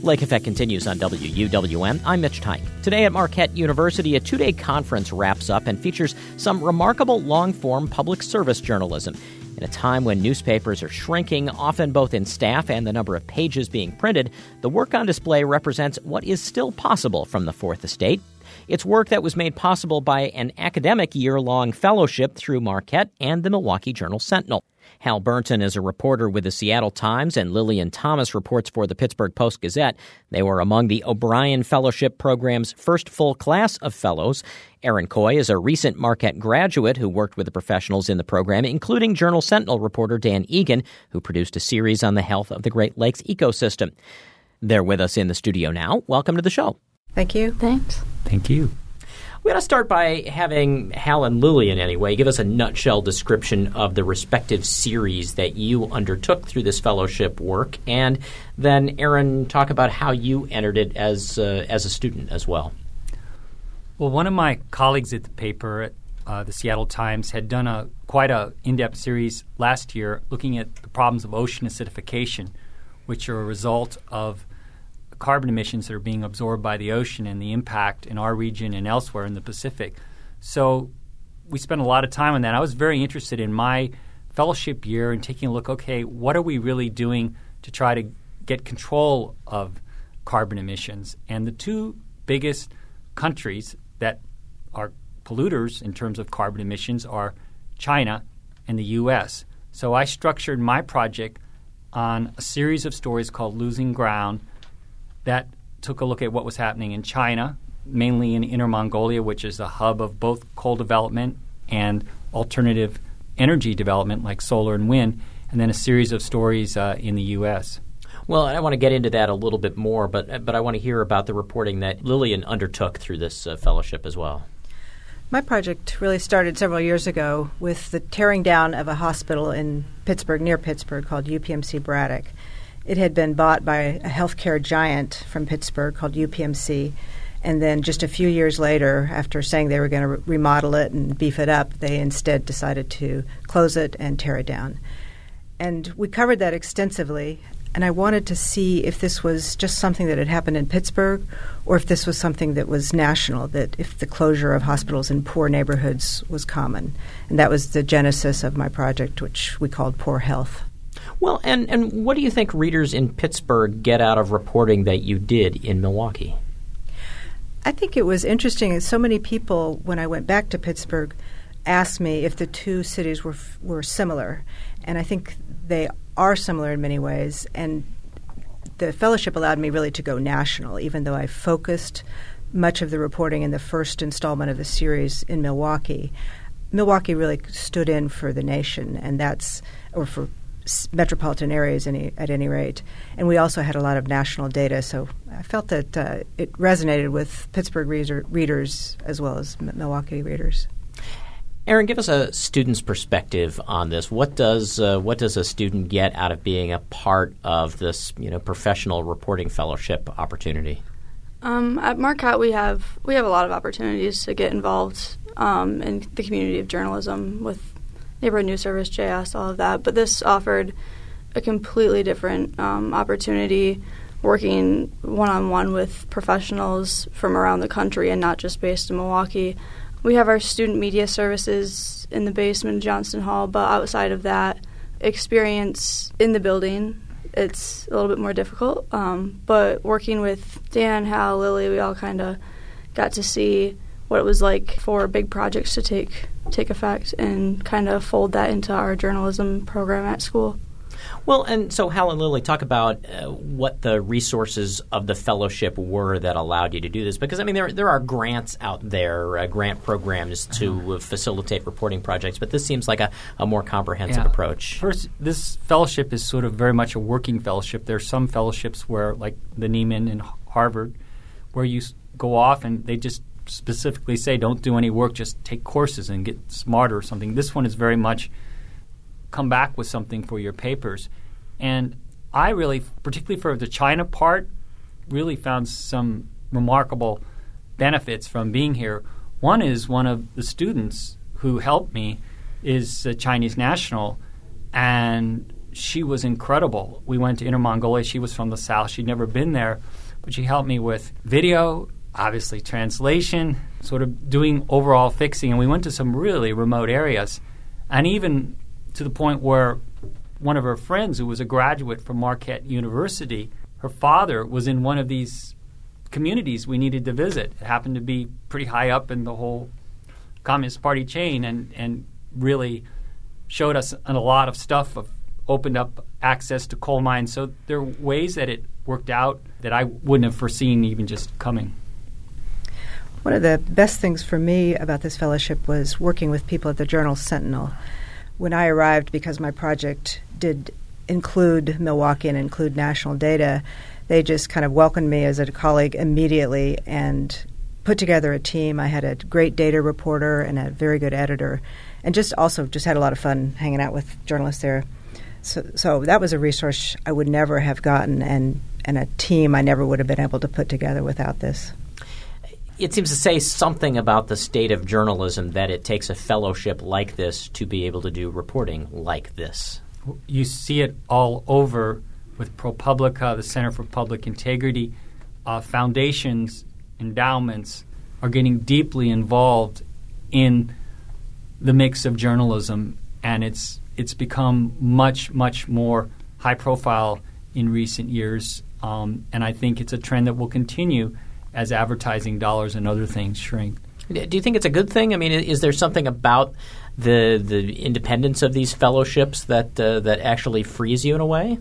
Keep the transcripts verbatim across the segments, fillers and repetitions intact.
Lake Effect continues on W U W M. I'm Mitch Tyke. Today at Marquette University, a two-day conference wraps up and features some remarkable long-form public service journalism. In a time when newspapers are shrinking, often both in staff and the number of pages being printed, the work on display represents what is still possible from the Fourth Estate. It's work that was made possible by an academic year-long fellowship through Marquette and the Milwaukee Journal-Sentinel. Hal Burnton is a reporter with the Seattle Times, and Lillian Thomas reports for the Pittsburgh Post-Gazette. They were among the O'Brien Fellowship Program's first full class of fellows. Aaron Coy is a recent Marquette graduate who worked with the professionals in the program, including Journal-Sentinel reporter Dan Egan, who produced a series on the health of the Great Lakes ecosystem. They're with us in the studio now. Welcome to the show. Thank you. Thanks. Thank you. We ought to start by having Hal and Lillian, anyway, give us a nutshell description of the respective series that you undertook through this fellowship work, and then, Aaron, talk about how you entered it as uh, as a student as well. Well, one of my colleagues at the paper, at uh, the Seattle Times, had done a quite a in-depth series last year looking at the problems of ocean acidification, which are a result of carbon emissions that are being absorbed by the ocean and the impact in our region and elsewhere in the Pacific. So we spent a lot of time on that. I was very interested in my fellowship year and taking a look, okay, what are we really doing to try to get control of carbon emissions? And the two biggest countries that are polluters in terms of carbon emissions are China and the U S. So I structured my project on a series of stories called Losing Ground that took a look at what was happening in China, mainly in Inner Mongolia, which is the hub of both coal development and alternative energy development like solar and wind, and then a series of stories uh, in the U S. Well, I want to get into that a little bit more, but but I want to hear about the reporting that Lillian undertook through this uh, fellowship as well. My project really started several years ago with the tearing down of a hospital in Pittsburgh, near Pittsburgh, called U P M C Braddock. It had been bought by a healthcare giant from Pittsburgh called U P M C, and then just a few years later, after saying they were going to re- remodel it and beef it up, they instead decided to close it and tear it down. And we covered that extensively, and I wanted to see if this was just something that had happened in Pittsburgh or if this was something that was national, that if the closure of hospitals in poor neighborhoods was common. And that was the genesis of my project, which we called Poor Health. Well, and, and what do you think readers in Pittsburgh get out of reporting that you did in Milwaukee? I think it was interesting. So many people, when I went back to Pittsburgh, asked me if the two cities were were similar. And I think they are similar in many ways. And the fellowship allowed me really to go national, even though I focused much of the reporting in the first installment of the series in Milwaukee. Milwaukee really stood in for the nation, and that's – or for metropolitan areas any, at any rate. And we also had a lot of national data, so I felt that uh, it resonated with Pittsburgh reader, readers as well as M- Milwaukee readers. Aaron, give us a student's perspective on this. What does uh, what does a student get out of being a part of this, you know, professional reporting fellowship opportunity? Um, at Marquette, we have we have a lot of opportunities to get involved um, in the community of journalism with Neighborhood News Service, J S, all of that. But this offered a completely different um, opportunity, working one-on-one with professionals from around the country and not just based in Milwaukee. We have our student media services in the basement of Johnston Hall, but outside of that, experience in the building, it's a little bit more difficult. Um, but working with Dan, Hal, Lily, we all kind of got to see what it was like for big projects to take take effect and kind of fold that into our journalism program at school. Well, and so Hal and Lily, talk about uh, what the resources of the fellowship were that allowed you to do this. Because, I mean, there there are grants out there, uh, grant programs to uh, facilitate reporting projects, but this seems like a, a more comprehensive yeah. approach. First, this fellowship is sort of very much a working fellowship. There are some fellowships where, like the Neiman and Harvard, where you go off and they just specifically say don't do any work, just take courses and get smarter or something. This one is very much come back with something for your papers. And I really, particularly for the China part, really found some remarkable benefits from being here. One is one of the students who helped me is a Chinese national, and she was incredible. We went to Inner Mongolia. She was from the south. She'd never been there, but she helped me with video, obviously translation, sort of doing overall fixing. And we went to some really remote areas, and even to the point where one of her friends, who was a graduate from Marquette University, her father was in one of these communities we needed to visit. It happened to be pretty high up in the whole Communist Party chain, and, and really showed us a lot of stuff, of opened up access to coal mines. So there are ways that it worked out that I wouldn't have foreseen even just coming. One of the best things for me about this fellowship was working with people at the Journal Sentinel. When I arrived, because my project did include Milwaukee and include national data, they just kind of welcomed me as a colleague immediately and put together a team. I had a great data reporter and a very good editor, and just also just had a lot of fun hanging out with journalists there. So, so that was a resource I would never have gotten, and, and a team I never would have been able to put together without this. It seems to say something about the state of journalism that it takes a fellowship like this to be able to do reporting like this. You see it all over with ProPublica, the Center for Public Integrity. Uh, foundations, endowments are getting deeply involved in the mix of journalism, and it's it's become much, much more high profile in recent years. Um, and I think it's a trend that will continue as advertising dollars and other things shrink. Do you think it's a good thing? I mean, is there something about the the independence of these fellowships that uh, that actually frees you in a way?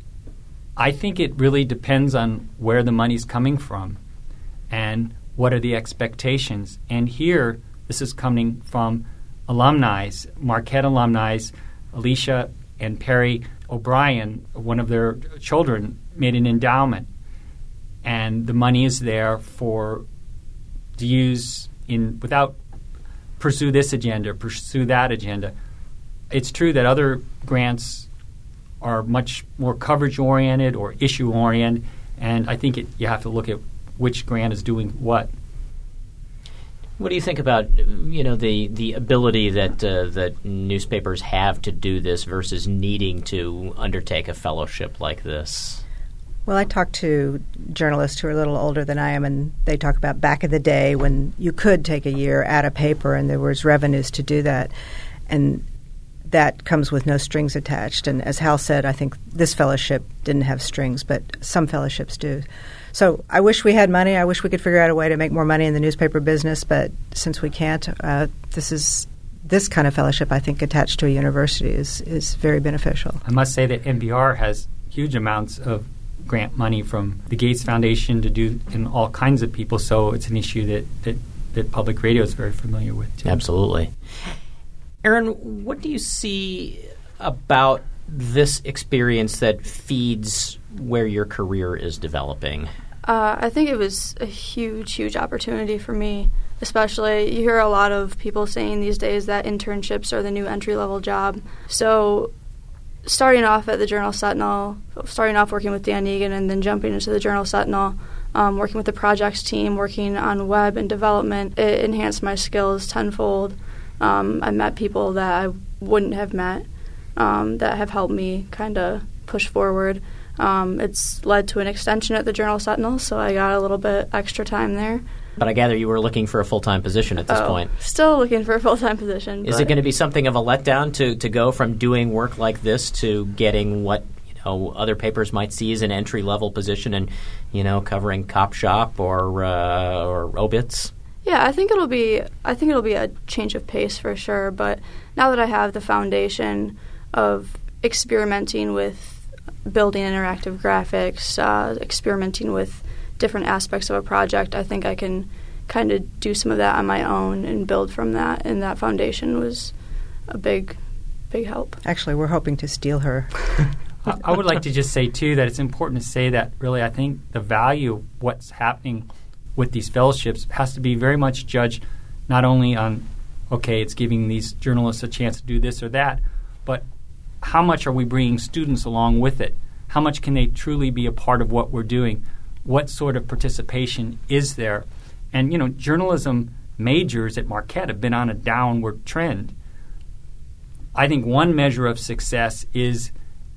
I think it really depends on where the money's coming from and what are the expectations. And here, this is coming from alumni, Marquette alumni. Alicia and Perry O'Brien, one of their children, made an endowment, and the money is there for to use in without pursue this agenda, pursue that agenda. It's true that other grants are much more coverage-oriented or issue-oriented, and I think it, you have to look at which grant is doing what. What do you think about, you know, the, the ability that uh, that newspapers have to do this versus needing to undertake a fellowship like this? Well, I talk to journalists who are a little older than I am, and they talk about back in the day when you could take a year at a paper and there was revenues to do that. And that comes with no strings attached. And as Hal said, I think this fellowship didn't have strings, but some fellowships do. So I wish we had money. I wish we could figure out a way to make more money in the newspaper business, but since we can't, uh, this is this kind of fellowship, I think, attached to a university is, is very beneficial. I must say that N P R has huge amounts of grant money from the Gates Foundation to do in all kinds of people, so it's an issue that, that, that public radio is very familiar with, too. Absolutely. Aaron, what do you see about this experience that feeds where your career is developing? Uh, I think it was a huge, huge opportunity for me, especially you hear a lot of people saying these days that internships are the new entry-level job. So starting off at the Journal Sentinel, starting off working with Dan Egan and then jumping into the Journal Sentinel, um, working with the projects team, working on web and development, it enhanced my skills tenfold. Um, I met people that I wouldn't have met um, that have helped me kind of push forward. Um, it's led to an extension at the Journal Sentinel, so I got a little bit extra time there. But I gather you were looking for a full-time position at this oh, point. Still looking for a full-time position. Is it going to be something of a letdown to, to go from doing work like this to getting what you know other papers might see as an entry-level position and you know covering Cop Shop or uh, or obits? Yeah, I think it'll be I think it'll be a change of pace for sure. But now that I have the foundation of experimenting with building interactive graphics, uh, experimenting with different aspects of a project, I think I can kind of do some of that on my own and build from that. And that foundation was a big, big help. Actually, we're hoping to steal her. I, I would like to just say, too, that it's important to say that really I think the value of what's happening with these fellowships has to be very much judged not only on, okay, it's giving these journalists a chance to do this or that, but how much are we bringing students along with it? How much can they truly be a part of what we're doing? What sort of participation is there? And, you know, journalism majors at Marquette have been on a downward trend. I think one measure of success is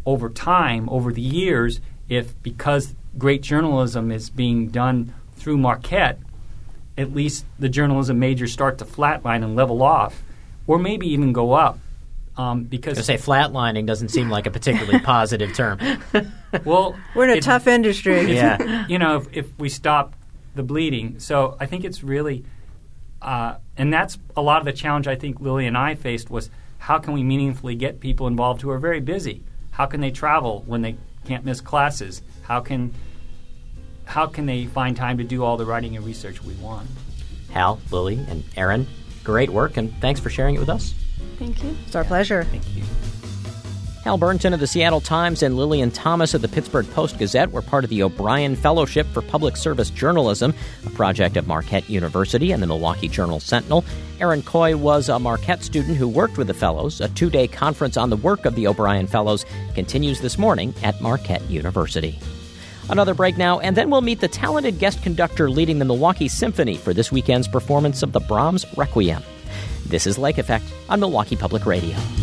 over time, over the years, if because great journalism is being done through Marquette, at least the journalism majors start to flatline and level off, or maybe even go up. Um, because to say flatlining doesn't seem like a particularly positive term. Well, we're in a it, tough industry. Yeah, you know, if, if we stop the bleeding, so I think it's really, uh, and that's a lot of the challenge I think Lily and I faced was how can we meaningfully get people involved who are very busy? How can they travel when they can't miss classes? How can how can they find time to do all the writing and research we want? Hal, Lily, and Aaron, great work, and thanks for sharing it with us. Thank you. It's our pleasure. Thank you. Hal Burnton of the Seattle Times and Lillian Thomas of the Pittsburgh Post-Gazette were part of the O'Brien Fellowship for Public Service Journalism, a project of Marquette University and the Milwaukee Journal-Sentinel. Aaron Coy was a Marquette student who worked with the Fellows. A two-day conference on the work of the O'Brien Fellows continues this morning at Marquette University. Another break now, and then we'll meet the talented guest conductor leading the Milwaukee Symphony for this weekend's performance of the Brahms Requiem. This is Lake Effect on Milwaukee Public Radio.